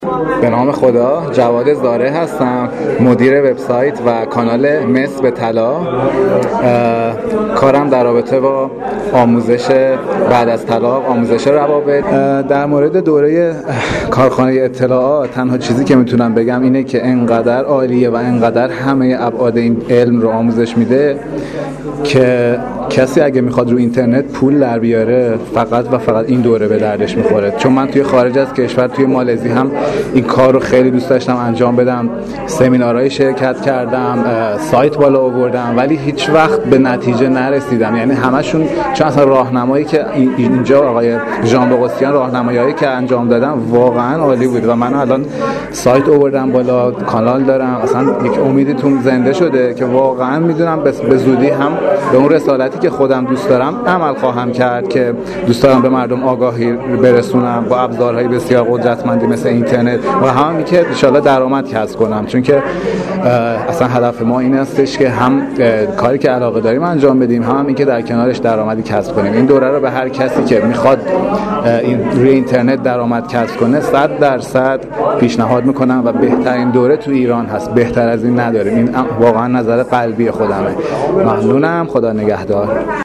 به نام خدا، جواد زاره هستم، مدیر وبسایت و کانال مس به طلا. کارم در رابطه با آموزش بعد از طلاق، آموزش روابط. در مورد دوره کارخانه اطلاعات تنها چیزی که میتونم بگم اینه که انقدر عالیه و انقدر همه ابعاد این علم رو آموزش میده که کسی اگه میخواد رو اینترنت پول در بیاره فقط و فقط این دوره به دردش میخوره. چون من توی خارج از کشور، توی مالزی هم این کار رو خیلی دوست داشتم انجام بدم، سمینارهای شرکت کردم، سایت بالا آوردم، ولی هیچ وقت به نتیجه نرسیدم. یعنی همشون، چون اصلا راهنمایی که اینجا آقای ژان بقوسیان راهنماییایی که انجام دادن واقعا عالی بود و من الان سایت آوردم بالا، کانال دارم، اصلا یک امیدی توم زنده شده که واقعا میدونم به زودی هم به اون رسالتی که خودم دوست دارم عمل خواهم کرد که دوست دارم به مردم آگاهی برسونم با ابزارهای بسیار قدرتمندی مثل اینترنت و همین که ان شاءالله درآمد کسب کنم. چون که اصلا هدف ما این هستش که هم کاری که علاقه داریم انجام بدیم، هم این که در کنارش درآمدی کسب کنیم. این دوره رو به هر کسی که میخواد روی اینترنت درآمد کسب کنه 100% پیشنهاد میکنم و بهترین دوره تو ایران هست. بهتر از این نداریم. این واقعا نظر قلبی خودمه. ممنونم. خدا نگهدار.